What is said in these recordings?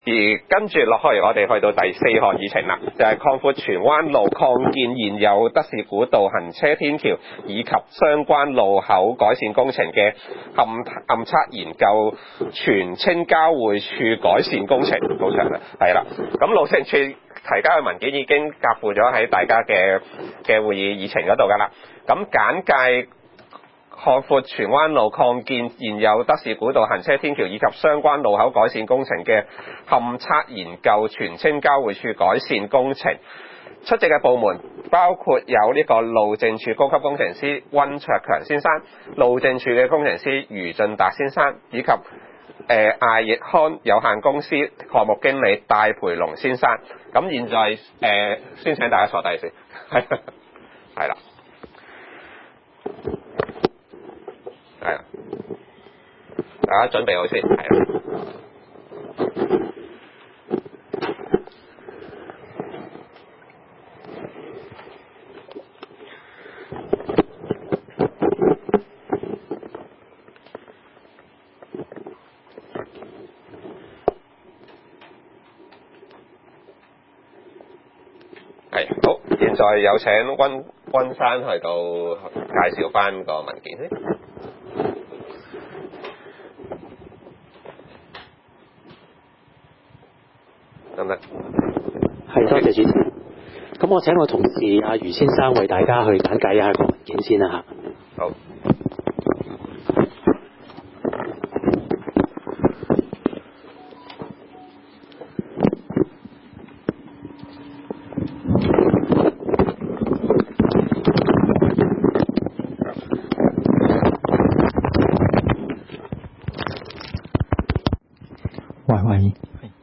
而跟住落去，我哋去到第4項議程啦，就係擴闊荃灣路擴建現有德士古道行車天橋以及相關路口改善工程嘅勘測研究荃青交匯處改善工程，好長啦，係啦。咁路政署提交嘅文件已經夾附咗喺大家嘅會議議程嗰度㗎啦。咁簡介擴闊荃灣路擴建現有德士古道行車天橋以及相關路口改善工程嘅勘測研究荃青交匯處改善工程，出席嘅部門包括有呢個路政署高級工程師溫卓強先生、路政署嘅工程師余進達先生，以及艾奕康有限公司項目經理戴培龍先生。咁現在先請大家坐低先，係啦。係啊，大家準備好先，係啊。係好，現在有請溫生去到介紹翻個文件先。得唔得？ 係，多謝主持。咁我請我同事阿余先生為大家去簡介一下個文件先啦嚇。 好。 喂。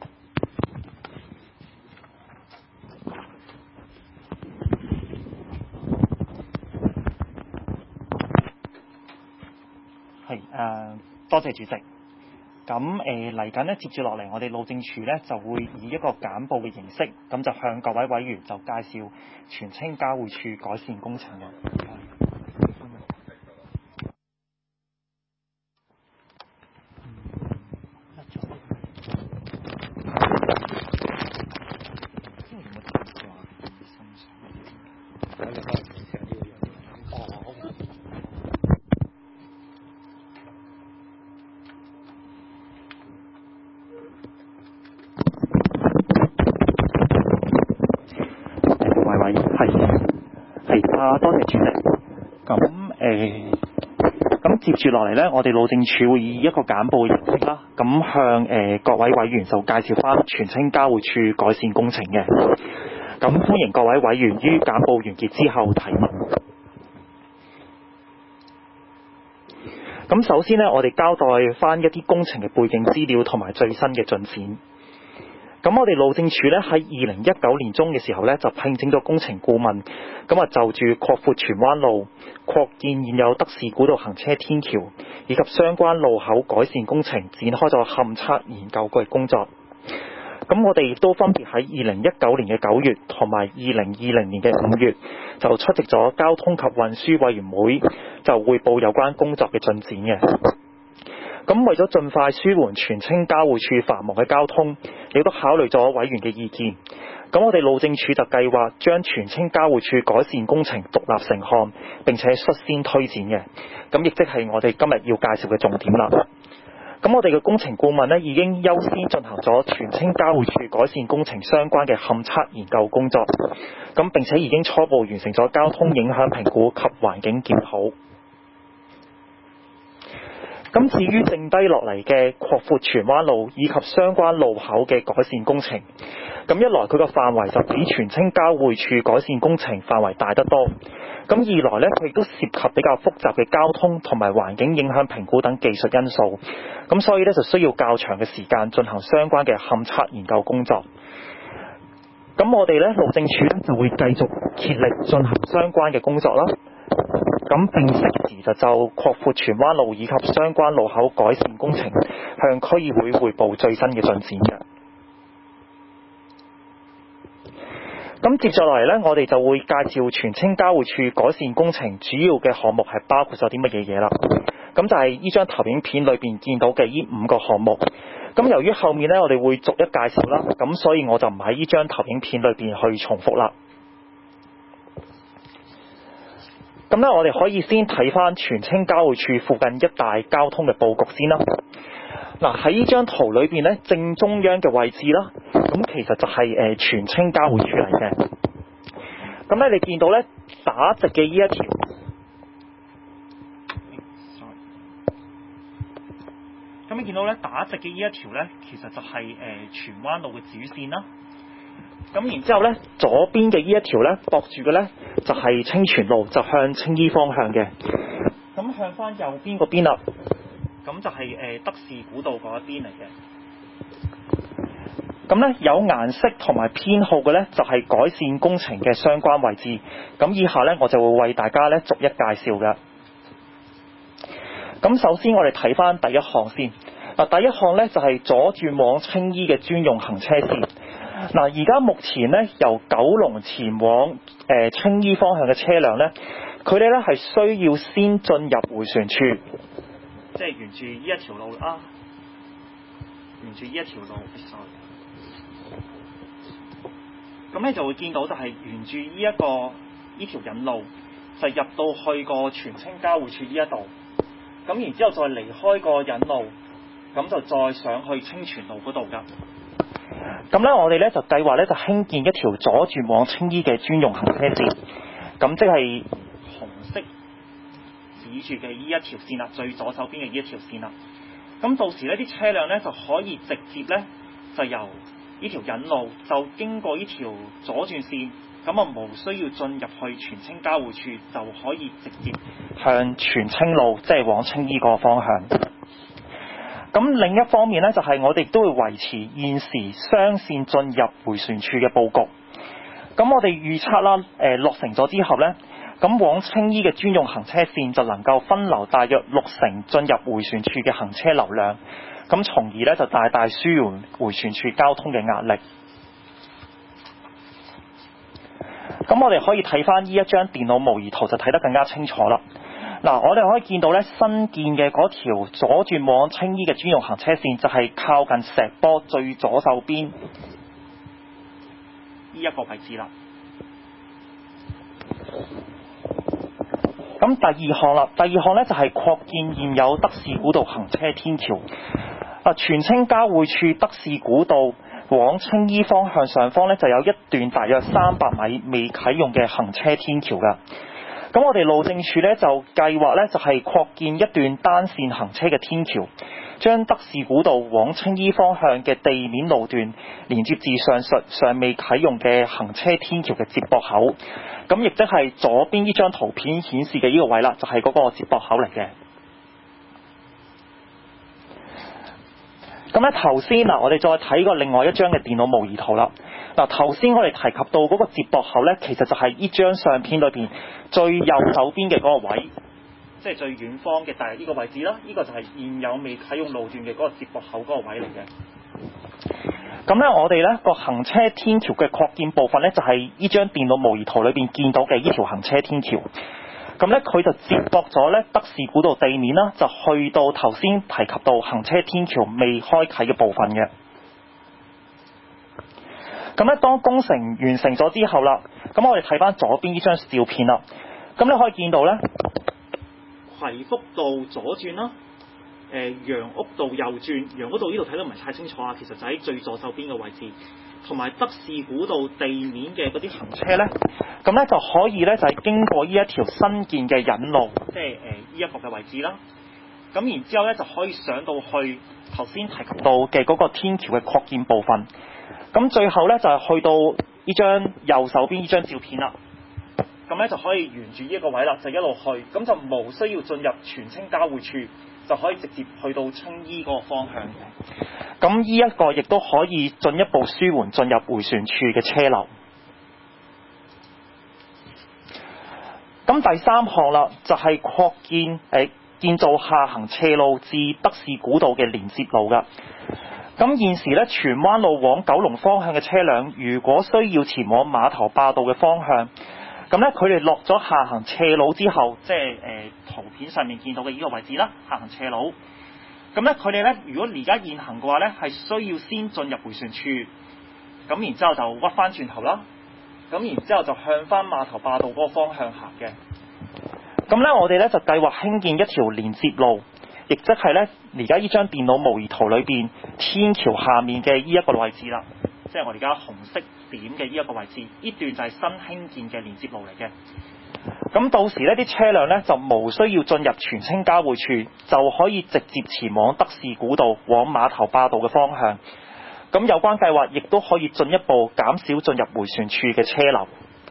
多謝主席。咁嚟緊咧，接住落嚟，我哋路政署咧就會以一個簡報嘅形式，咁就向各位委員就介紹荃青交匯處改善工程嘅。多謝主席。咁接住落嚟呢，我哋路政署會以一個簡報嘅形式啦，咁向各位委員就介紹翻荃青交匯處改善工程嘅。咁歡迎各位委員於簡報完結之後提問。咁首先呢，我哋交代翻一啲工程嘅背景資料同埋最新嘅進展。咁我哋路政署咧喺2019年中嘅時候咧就聘請咗工程顧問，咁就住擴闊荃灣路、擴建現有德士古道行車天橋以及相關路口改善工程展開咗勘測研究嘅工作。咁我哋亦都分別喺2019年嘅9月同埋2020年嘅5月就出席咗交通及運輸委員會，就匯報有關工作嘅進展嘅。咁為咗盡快舒緩荃青交匯處繁忙嘅交通，亦都考慮咗委員嘅意見。咁我哋路政署就計劃將荃青交匯處改善工程獨立成項，並且率先推展嘅。咁亦即係我哋今日要介紹嘅重點啦。咁我哋嘅工程顧問呢已經優先進行咗荃青交匯處改善工程相關嘅勘測研究工作，咁並且已經初步完成咗交通影響評估及環境檢討。咁至於剩低落嚟嘅擴闊荃灣路以及相關路口嘅改善工程，咁一來佢個範圍就比荃青交匯處改善工程範圍大得多，咁二來呢，佢亦都涉及比較複雜嘅交通同埋環境影響評估等技術因素，咁所以呢，就需要較長嘅時間進行相關嘅勘測研究工作。咁我哋呢，路政署呢就會繼續竭力進行相關嘅工作啦。咁並適時就擴闊荃灣路以及相關路口改善工程向區議會匯報最新嘅進展嘅。咁接住落嚟呢，我哋就會介紹荃青交匯處改善工程主要嘅項目係包括咗啲乜嘢嘢啦。咁就係呢張投影片裏邊見到嘅呢5個項目。 咁由於後面咧我哋會逐一介紹啦，咁所以我就唔喺呢張投影片裏邊去重複啦。咁咧我哋可以先睇翻荃青交匯處附近一帶交通嘅佈局先啦。嗱，喺呢張圖裏邊咧，正中央嘅位置啦，咁其實就係荃青交匯處嚟嘅。咁咧你見到咧打直嘅呢一條，咁你見到咧打直嘅呢一條咧，其實就係荃灣路嘅主線啦。咁然之後咧，左邊嘅呢一條咧，駁住嘅咧就係清泉路，就向青衣方向嘅。咁向翻右邊嗰邊啦，咁就係德士古道嗰一邊嚟嘅。咁咧有顏色同埋編號嘅咧，就係改善工程嘅相關位置。咁以下咧，我就會為大家咧逐一介紹嘅。咁首先我哋睇翻第一項先。嗱，第一項咧就係左轉往青衣嘅專用行車線。嗱，而家目前咧由九龍前往青衣方向嘅車輛咧，佢哋咧係需要先進入迴旋處，即係沿住呢一條路啦，沿住呢一條路。咁咧就會見到就係沿住呢條引路，就入到去個荃青交匯處呢一度。咁然之後再離開個引路，咁就再上去清泉路嗰度㗎。咁咧，我哋咧就計劃咧就興建一條左轉往青衣嘅專用行車線，咁即係紅色指住嘅呢一條線啦，最左手邊嘅呢一條線啦。咁到時呢啲車輛咧就可以直接咧就由呢條引路就經過呢條左轉線，咁啊無需要進入去荃青交匯處，就可以直接向荃青路即係往青衣個方向。咁另一方面咧，就係我哋都會維持現時雙線進入迴旋處嘅佈局。咁我哋預測啦，落成咗之後咧，咁往青衣嘅專用行車線就能夠分流大約60%進入迴旋處嘅行車流量，咁從而咧就大大舒緩迴旋處交通嘅壓力。咁我哋可以睇翻呢一張電腦模擬圖就睇得更加清楚啦。嗱，我哋可以見到咧，新建嘅嗰條左轉往青衣嘅專用行車線就係靠近石坡最左手邊呢一個位置啦。咁第二項啦，第二項咧就係擴建現有德士古道行車天橋。荃青交匯處德士古道往青衣方向上方咧就有一段大約300米未啟用嘅行車天橋㗎。咁我哋路政署咧就計劃咧就係擴建一段單線行車嘅天橋，將德士古道往青衣方向嘅地面路段連接至上述尚未啟用嘅行車天橋嘅接駁口。咁亦即係左邊呢張圖片顯示嘅呢個位啦，就係嗰個接駁口嚟嘅。咁咧頭先嗱，我哋再睇過另外一張嘅電腦模擬圖啦。嗱，頭先我哋提及到嗰個接駁口咧，其實就係呢張相片裏邊最右手邊嘅嗰個位，即係最遠方嘅大約呢個位置啦。呢個就係現有未啟用路段嘅嗰個接駁口嗰個位嚟嘅。咁咧，我哋咧個行車天橋嘅擴建部分咧，就係呢張電腦模擬圖裏邊見到嘅呢條行車天橋。咁咧，佢就接駁咗咧德士古道地面啦，就去到頭先提及到行車天橋未開啓嘅部分嘅。咁咧，當工程完成咗之後啦，咁我哋睇翻左邊呢張照片啦。咁你可以見到咧，葵福道左轉啦，楊屋道右轉。楊屋道呢度睇得唔係太清楚啊，其實就喺最左手邊嘅位置。同埋德士古道地面嘅嗰啲行車咧，咁咧就可以咧就係經過呢一條新建嘅引路，即係呢一個嘅位置啦。咁然之後咧就可以上到去頭先提及到嘅嗰個天橋嘅擴建部分。咁最後咧就係去到呢張右手邊呢張照片啦。咁咧就可以沿住呢一個位啦，就一路去，咁就無需要進入荃青交匯處，就可以直接去到青衣嗰個方向嘅。咁呢一個亦都可以進一步舒緩進入迴旋處嘅車流。咁第三項啦，就係擴建造下行斜路至德士古道嘅連接路㗎。咁現時咧，荃灣路往九龍方向嘅車輛，如果需要前往碼頭壩道嘅方向，咁咧佢哋落咗下行斜路之後，即係圖片上面見到嘅呢個位置啦，下行斜路。 咁咧，佢哋咧，如果而家現行嘅話咧，係需要先進入迴旋處，咁然之後就屈翻轉頭啦，咁然之後就向翻碼頭壩道嗰個方向行嘅。咁咧，我哋咧就計劃興建一條連接路，亦即係咧而家呢張電腦模擬圖裏邊天橋下面嘅呢一個位置啦，即係我哋而家紅色點嘅呢一個位置，呢段就係新興建嘅連接路嚟嘅。咁到時呢啲車輛呢，就無需要進入荃青交匯處，就可以直接前往德士古道往碼頭壩道嘅方向。咁有關計劃亦都可以進一步減少進入迴旋處嘅車流。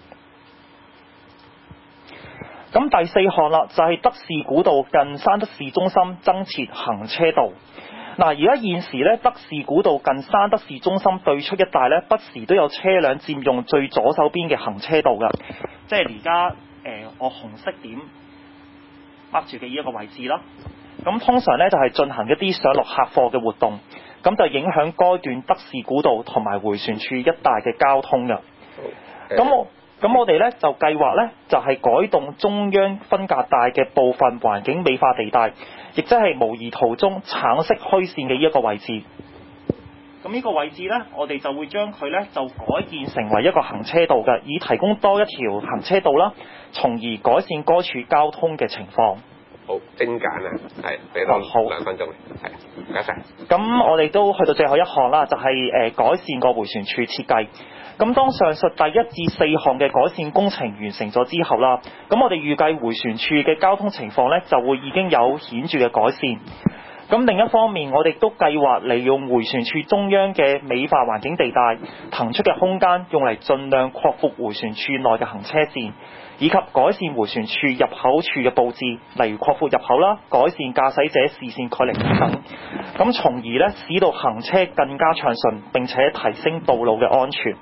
咁第四項啦，就係德士古道近山德市中心增設行車道。嗱，而家現時咧，德士古道近山德市中心對出一帶咧，不時都有車輛佔用最左手邊嘅行車道㗎，即係而家我紅色點握住嘅呢一個位置啦。咁通常咧就係進行一啲上落客貨嘅活動，咁就影響該段德士古道同埋迴旋處一帶嘅交通㗎。咁我哋咧就計劃咧就係改動中央分隔帶嘅部分環境美化地帶，亦即係模擬圖中橙色虛線嘅呢一個位置。咁呢個位置咧，我哋就會將佢咧就改建成為一個行車道嘅，以提供多一條行車道啦，從而改善該處交通嘅情況。 好精簡啊，係俾多2分鐘嚟，係唔該晒。 咁我哋都去到最後一項啦，就係改善個迴旋處設計。咁當上述第1至4項嘅改善工程完成咗之後啦，咁我哋預計迴旋處嘅交通情況咧就會已經有顯著嘅改善。咁另一方面，我哋都計劃利用迴旋處中央嘅美化環境地帶騰出嘅空間，用嚟盡量擴闊迴旋處內嘅行車線，以及改善迴旋處入口處嘅佈置，例如擴闊入口啦，改善駕駛者視線距離等等，咁從而咧使到行車更加暢順，並且提升道路嘅安全。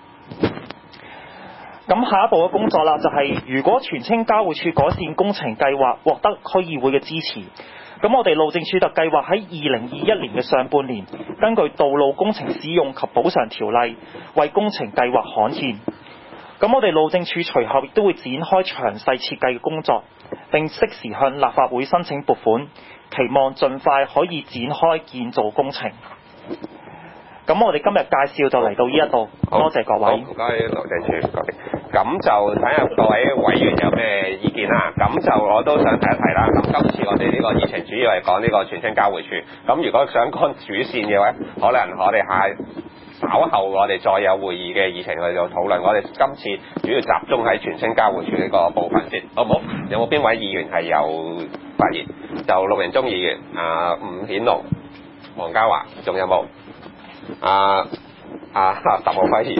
咁下一步嘅工作啦，就係如果荃青交匯處改善工程計劃獲得區議會嘅支持，咁我哋路政署就計劃喺2021年嘅上半年，根據道路工程使用及補償條例，為工程計劃刊憲。咁我哋路政署隨後亦都會展開詳細設計嘅工作，並適時向立法會申請撥款，期望盡快可以展開建造工程。咁我哋今日介紹就嚟到呢一度，多謝各位。 唔該，路政署嗰邊。咁就睇下各位委員有咩意見啦。咁就我都想提一提啦。咁今次我哋呢個議程主要係講呢個荃青交匯處。咁如果想講主線嘅話，可能我哋稍後我哋再有會議嘅議程去做討論。我哋今次主要集中喺荃青交匯處呢個部分先，好唔好？有冇邊位議員係有發言？就陸榮忠議員、伍顯龍、黃家華，仲有冇？岑浩輝議員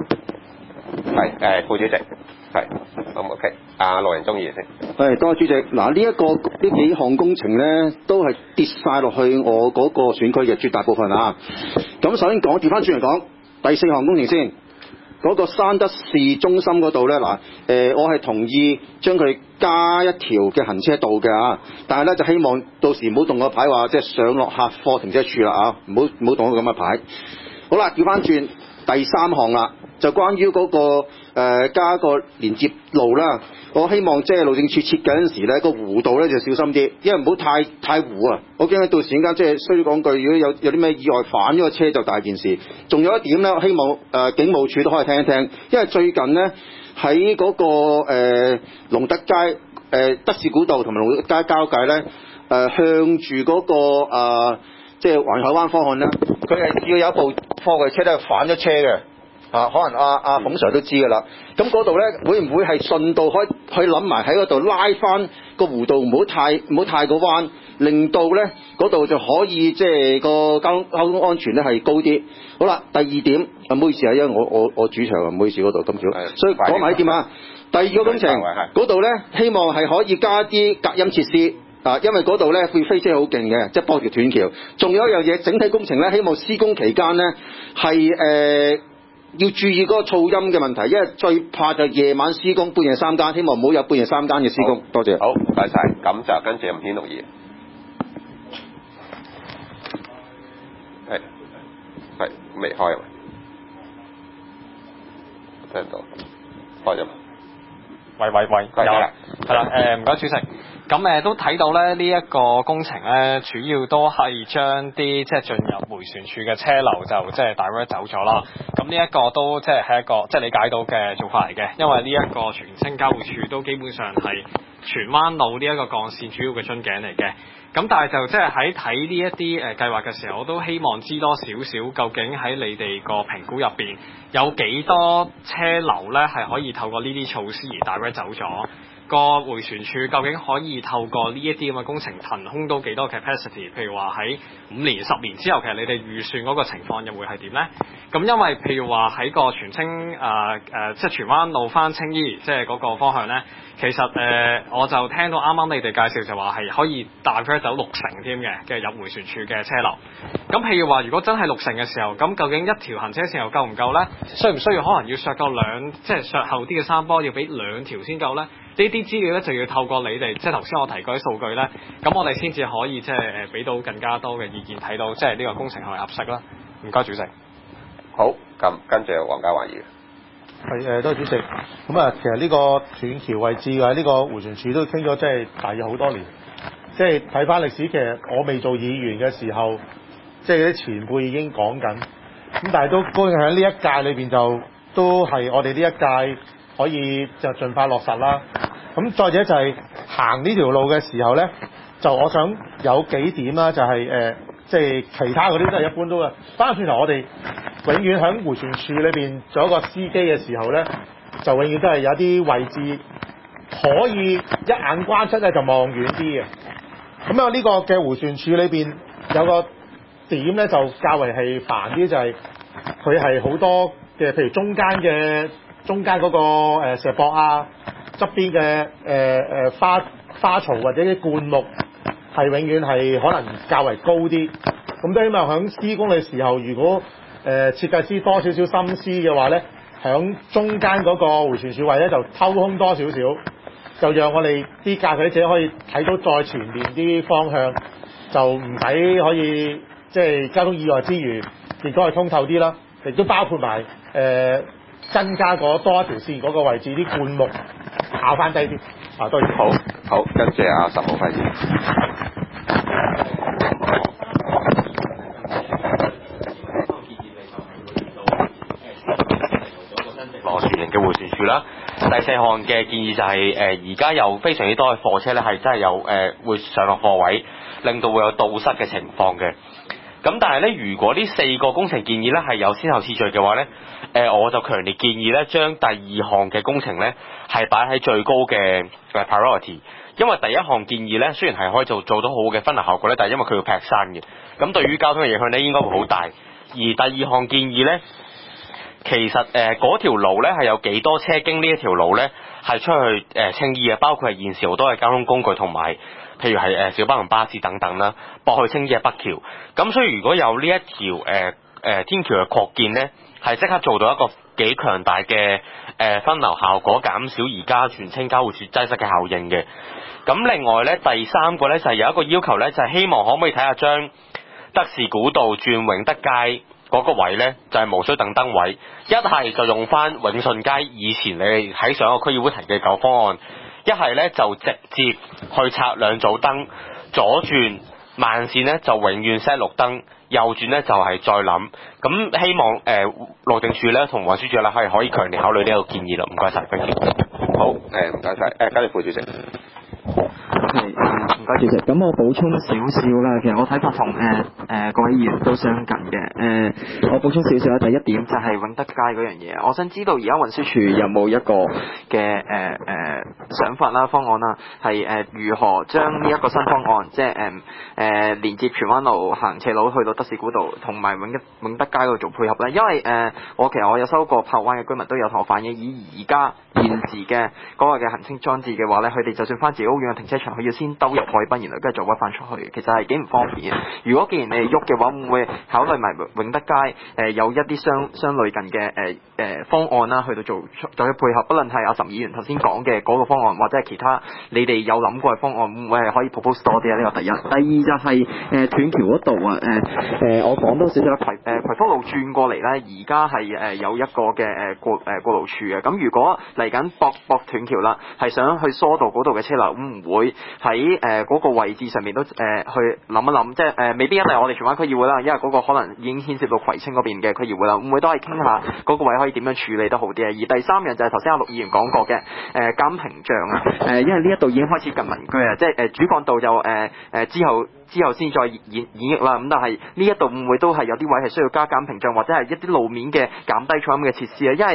係副主席係，好 OK。陸榮忠議員先。 係，多謝主席。嗱，呢幾項工程咧，都係跌晒落去我嗰個選區嘅絕大部分啊。咁首先調翻轉嚟講，第4項工程先，嗰個山德市中心嗰度咧，我係同意將佢加一條嘅行車道嘅啊，但係咧就希望到時唔好動個牌話即係上落客貨停車處啦啊，唔好動個咁嘅牌。好啦，調翻轉第3項啦，就關於嗰個加個連接路啦。我希望即係路政署設計嗰陣時咧，個弧度咧就小心啲，因為唔好太弧啊！我驚到時間即係衰啲講句，如果有啲咩意外反咗個車就大件事。仲有一點咧，我希望警務處都可以聽一聽，因為最近咧喺嗰個龍德街德士古道同埋龍德街交界咧向住嗰個即係環海灣方向咧，佢係要有一部貨櫃車咧反咗車嘅。可能阿馮 Sir 都知㗎啦。咁嗰度咧，會唔會係順道可以諗埋喺嗰度拉翻個弧度，唔好太過彎，令到咧嗰度就可以即係個交通安全咧係高啲。好啦，第2點，唔好意思啊，因為我主場啊，唔好意思嗰度咁少，所以講埋呢點啊。第2個工程嗰度咧，希望係可以加啲隔音設施。因為嗰度咧會飛車好勁嘅，即係駁條斷橋。仲有一樣嘢，整體工程咧，希望施工期間咧係要注意嗰個噪音嘅問題，因為最怕就夜晚施工半夜3更，希望唔好有半夜3更嘅施工。多謝。好，唔該晒。咁就跟住伍顯龍議員。係未開啊？聽到開咗。 喂，有啦，係啦，唔該主席。 咁都睇到咧呢一個工程咧，主要都係將啲即係進入迴旋處嘅車流就即係 divert 走咗啦。咁呢一個都即係一個即係理解到嘅做法嚟嘅，因為呢一個荃青交匯處都基本上係荃灣路呢一個幹線主要嘅樽頸嚟嘅。咁但係就即係喺睇呢一啲計劃嘅時候，我都希望知多少少究竟喺你哋個評估入邊有幾多車流咧係可以透過呢啲措施而 divert 走咗。個迴旋處究竟可以透過呢一啲咁嘅工程騰空到幾多 capacity？ 譬如話喺5年、10年之後，其實你哋預算嗰個情況又會係點呢？咁因為譬如話喺個荃青即係荃灣路返青衣，即係嗰個方向呢，其實我就聽到啱啱你哋介紹就話係可以大概走6成添嘅入迴旋處嘅車流。咁譬如話，如果真係6成嘅時候，咁究竟一條行車線又夠唔夠呢？需唔需要可能要削夠即係削後啲嘅山坡，要俾2條先夠呢？呢啲資料咧就要透過你哋，即係頭先我提嗰啲數據咧，咁我哋先至可以即係俾到更加多嘅意見，睇到即係呢個工程係咪合適啦。唔該，主席。 好，咁跟住黃家華議員。 係多謝主席。咁啊，其實呢個斷橋位置嘅呢個迴旋處都傾咗即係大約好多年。即係睇翻歷史，其實我未做議員嘅時候，即係啲前輩已經講緊。咁但係都高興喺呢一屆裏邊就都係我哋呢一屆可以就盡快落實啦。咁再者就係行呢條路嘅時候咧，就我想有幾點啦，就係即係其他嗰啲都係一般都嘅。翻轉頭我哋永遠喺迴旋處裏邊做一個司機嘅時候咧，就永遠都係有啲位置可以一眼關出咧就望遠啲嘅。咁啊呢個嘅迴旋處裏邊有個點咧就較為係煩啲，就係佢係好多嘅，譬如中間嗰個石壆啊，側邊嘅花槽或者啲灌木係永遠係可能較為高啲。咁都希望喺施工嘅時候，如果設計師多少少心思嘅話咧，喺中間嗰個迴旋處位咧就偷空多少少，就讓我哋啲駕駛者可以睇到再前面啲方向，就唔使可以即係交通意外之餘，亦都係通透啲啦。亦都包括埋增加多一條線嗰個位置，啲灌木跑翻低啲。啊，多謝。 好，跟住阿岑敖暉議員。 螺旋形嘅迴旋處啦。第4項嘅建議就係而家有非常之多嘅貨車咧，係真係有會上落貨位，令到會有堵塞嘅情況嘅。咁但係咧，如果呢4個工程建議咧係有先後次序嘅話咧，我就強烈建議咧將第2項嘅工程咧係擺喺最高嘅priority，因為第1項建議咧雖然係可以做到好嘅分流效果咧，但係因為佢要劈山嘅，咁對於交通嘅影響咧應該會好大。而第2項建議咧，其實嗰條路咧係有幾多車經呢一條路咧係出去青衣嘅，包括係現時好多嘅交通工具同埋譬如係小巴同巴士等等啦，駁去青衣嘅北橋。咁所以如果有呢一條天橋嘅擴建咧，係即刻做到一個幾強大嘅分流效果，減少而家荃青交匯處擠塞嘅效應嘅。咁另外咧，第3個咧就係有一個要求咧，就係希望可唔可以睇下將德士古道轉永德街嗰個位咧，就係無需等燈位，一係就用翻永順街以前你哋喺上一個區議會提嘅舊方案，一係咧就直接去拆2組燈，左轉慢線咧就永遠 set 綠燈，右轉咧就係再諗。咁希望路政署咧同運輸署咧係可以強烈考慮呢個建議啦。唔該晒， 好，唔該晒，跟住副主席。 唔該主席，咁我補充少少啦。其實我睇法同各位議員都相近嘅。我補充少少啦。第一點就係永德街嗰樣嘢，我想知道而家運輸署有冇一個嘅想法啦、方案啦，係如何將呢一個新方案，即係連接荃灣路行斜路去到德士古道同埋永德街嗰度做配合咧？因為其實我有收過炮灣嘅居民都有同我反映，以而家現時嘅嗰個嘅行車裝置嘅話咧，佢哋就算翻自己屋苑嘅停車場，佢要先兜入海濱，然後跟住再屈翻出去，其實係幾唔方便嘅。如果既然你哋喐嘅話，會唔會考慮埋永德街有一啲相類近嘅方案啦，去到再去配合，不論係阿岑議員頭先講嘅嗰個方案，或者係其他你哋有諗過嘅方案，會唔會係可以 propose 多啲啊？呢個第一。第二就係斷橋嗰度啊，我講多少少葵福路轉過嚟咧，而家係有一個嘅過路處嘅。咁如果嚟緊駁斷橋啦，係想去疏導嗰度嘅車流，會唔會喺嗰個位置上面都去諗一諗？即係未必一定係我哋荃灣區議會啦，因為嗰個可能已經牽涉到葵青嗰邊嘅區議會啦，會唔會都係傾下嗰個位可以點樣處理得好啲啊？而第三樣就係頭先阿陸議員講過嘅監屏障啊，因為呢一度已經開始近民居啊，即係主幹道就之後先再演繹啦。咁但係呢一度會唔會都係有啲位係需要加監屏障，或者係一啲路面嘅減低噪音嘅設施啊？因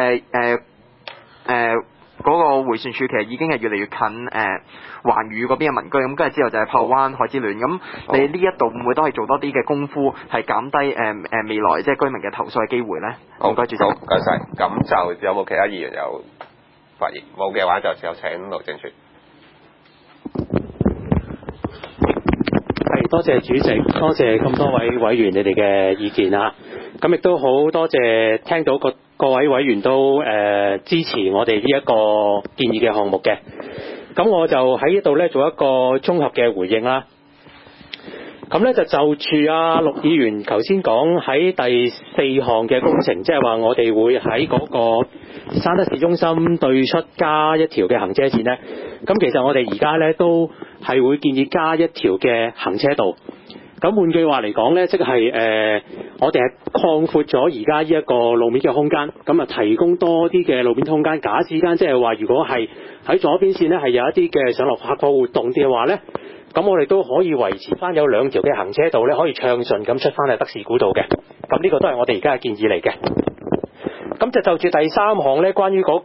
為嗰個迴旋處其實已經係越嚟越近環宇嗰邊嘅民居，咁跟住之後就係炮灣海之戀。咁你呢一度會唔會都係做多啲嘅功夫，係減低未來即係居民嘅投訴嘅機會咧？ 好， 唔該主席。 好，唔該曬。咁就有冇其他議員有發言？冇嘅話就有請路政署。 多謝主席，多謝咁多位委員你哋嘅意見啊！咁亦都好多謝聽到各位委員都支持我哋呢一個建議嘅項目嘅。咁我就喺呢度咧做一個綜合嘅回應啦。咁咧就住阿陸議員頭先講喺第4項嘅工程，即係話我哋會喺嗰個山德市中心對出加一條嘅行車線咧。咁其實我哋而家咧都係會建議加一條嘅行車道。咁換句話嚟講咧，即係我哋係擴闊咗而家呢一個路面嘅空間，咁啊提供多啲嘅路面空間。假使間即係話，如果係喺左邊線咧係有一啲嘅上落客貨活動嘅話咧，咁我哋都可以維持翻有2條嘅行車道咧，可以暢順咁出翻去德士古道嘅。咁呢個都係我哋而家嘅建議嚟嘅。咁就住第3項咧，關於嗰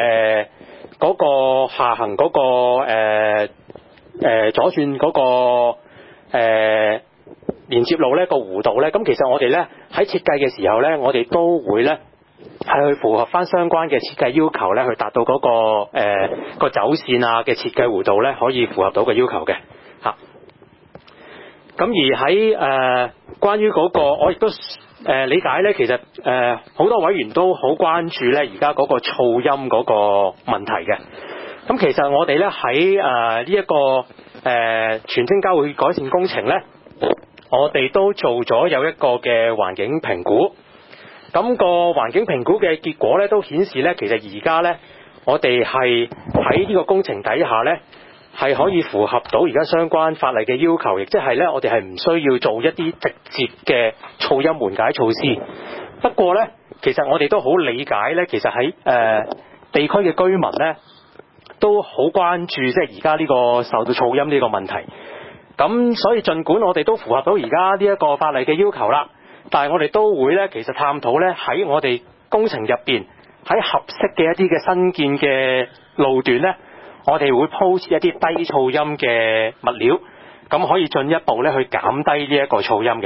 個下行嗰個左轉嗰個連接路咧個弧道咧，咁其實我哋咧喺設計嘅時候咧，我哋都會咧係去符合翻相關嘅設計要求咧，去達到嗰個走線啊嘅設計弧道咧，可以符合到嘅要求嘅嚇。咁而喺關於嗰個，我亦都理解咧，其實好多委員都好關注咧，而家嗰個噪音嗰個問題嘅。咁其實我哋咧喺呢一個荃青交匯改善工程咧，我哋都做咗有一個嘅環境評估。咁個環境評估嘅結果咧，都顯示咧，其實而家咧，我哋係喺呢個工程底下咧，係可以符合到而家相關法例嘅要求，亦即係咧，我哋係唔需要做一啲直接嘅噪音緩解措施。不過咧，其實我哋都好理解咧，其實喺地區嘅居民咧，都好關注即係而家呢個受到噪音呢個問題。咁所以儘管我哋都符合到而家呢一個法例嘅要求啦，但係我哋都會咧，其實探討咧喺我哋工程入邊，喺合適嘅一啲嘅新建嘅路段咧，我哋會鋪設一啲低噪音嘅物料，咁可以進一步咧去減低呢一個噪音嘅。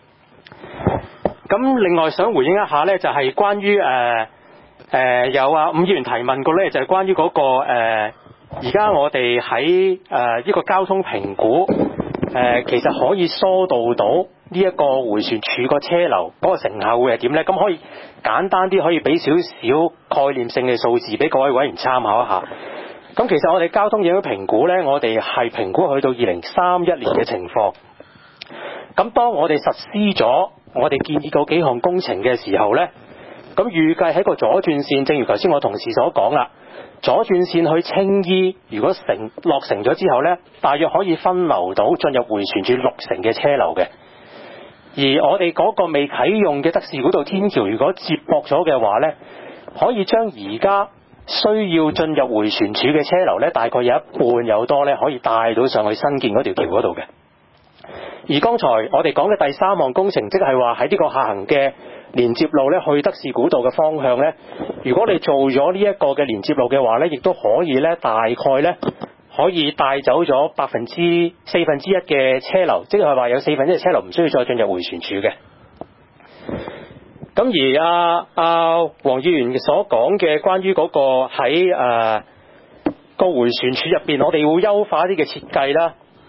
咁另外想回應一下咧，就係關於有伍議員提問過咧，就係關於嗰個而家我哋喺呢個交通評估其實可以疏導到呢一個迴旋處個車流嗰個成效會係點咧？咁可以簡單啲可以俾少少概念性嘅數字俾各位委員參考一下。咁其實我哋交通影響評估咧，我哋係評估去到2031年嘅情況。咁當我哋實施咗我哋建議嗰幾項工程嘅時候咧，咁預計喺個左轉線，正如頭先我同事所講啦，左轉線去青衣，如果落成咗之後咧，大約可以分流到進入迴旋處6成嘅車流嘅。而我哋嗰個未啟用嘅德士古道天橋，如果接駁咗嘅話咧，可以將而家需要進入迴旋處嘅車流咧，大概有一半有多咧，可以帶到上去新建嗰條橋嗰度嘅。而剛才我哋講嘅第3項工程，即係話喺呢個下行嘅連接路咧，去德士古道嘅方向咧，如果你做咗呢一個嘅連接路嘅話咧，亦都可以咧，大概咧可以帶走咗1/4嘅車流，即係話有1/4嘅車流唔需要再進入迴旋處嘅。咁而黃議員所講嘅關於嗰個喺個迴旋處入邊，我哋會優化一啲嘅設計啦。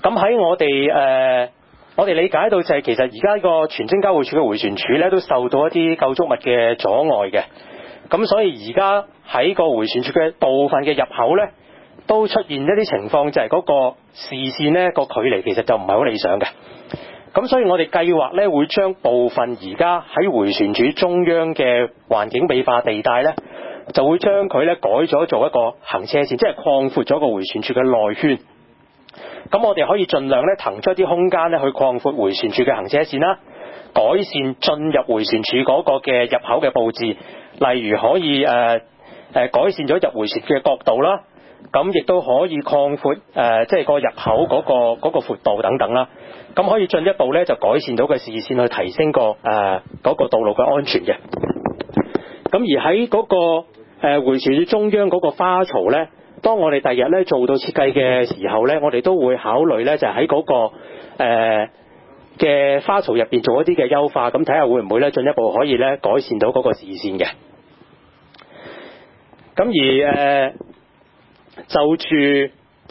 咁喺我哋理解到就係其實而家個荃青交匯處嘅迴旋處咧都受到一啲構築物嘅阻礙嘅，咁所以而家喺個迴旋處嘅部分嘅入口咧都出現一啲情況，就係嗰個視線咧個距離其實就唔係好理想嘅。咁所以我哋計劃咧會將部分而家喺迴旋處中央嘅環境美化地帶咧，就會將佢咧改咗做一個行車線，即係擴闊咗個迴旋處嘅內圈。咁我哋可以盡量咧騰出一啲空間咧去擴闊迴旋處嘅行車線啦，改善進入迴旋處嗰個嘅入口嘅佈置，例如可以改善咗入迴旋處嘅角度啦，咁亦都可以擴闊即係個入口嗰個闊度等等啦。咁可以進一步咧就改善到個視線，去提升嗰個道路嘅安全嘅。咁而喺嗰個迴旋處中央嗰個花槽咧，當我哋第日咧做到設計嘅時候咧，我哋都會考慮咧就喺嗰個嘅花槽入邊做一啲嘅優化，咁睇下會唔會咧進一步可以咧改善到嗰個視線嘅。咁而就住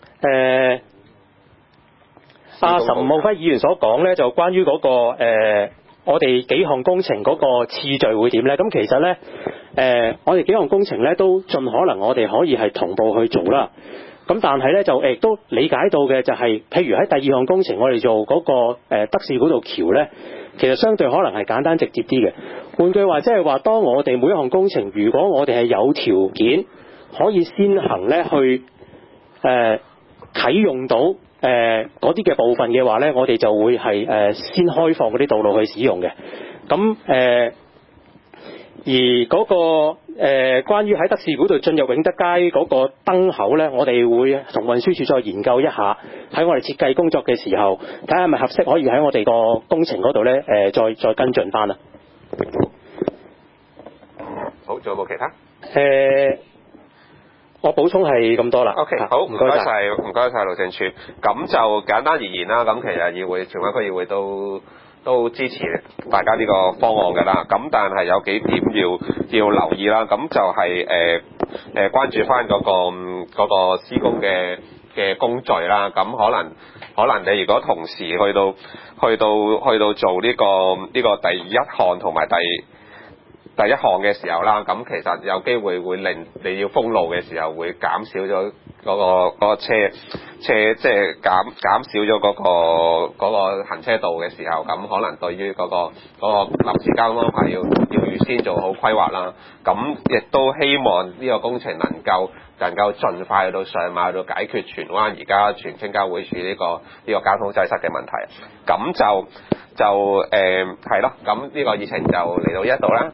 岑敖暉議員所講咧，就關於嗰個我哋幾項工程嗰個次序會點咧？咁其實咧我哋幾項工程咧都盡可能我哋可以係同步去做啦。咁但係咧就亦都理解到嘅就係，譬如喺第二項工程我哋做嗰個德士古道橋咧，其實相對可能係簡單直接啲嘅。換句話即係話，當我哋每一項工程，如果我哋係有條件可以先行咧去啟用到嗰啲嘅部分嘅話咧，我哋就會係先開放嗰啲道路去使用嘅。咁而嗰個關於喺德士古道進入永德街嗰個燈口咧，我哋會同運輸署再研究一下，喺我哋設計工作嘅時候，睇下係咪合適可以喺我哋個工程嗰度咧再跟進翻啦。 好，仲有冇其他？ 我補充係咁多啦。 OK， 好，唔該晒，唔該晒路政署。咁就簡單而言啦，咁其實議會荃灣區議會都支持大家呢個方案㗎啦。咁但係有幾點要留意啦。咁就係關注翻嗰個施工嘅工序啦。咁可能你如果同時去到做呢個第一項同埋第一項嘅時候啦，咁其實有機會會令你要封路嘅時候會減少咗嗰個車即係減少咗嗰個行車道嘅時候，咁可能對於嗰個臨時交通安排要預先做好規劃啦。咁亦都希望呢個工程能夠盡快去到上馬，去到解決荃灣而家荃青交匯處呢個交通擠塞嘅問題。咁就係咯，咁呢個議程就嚟到呢一度啦。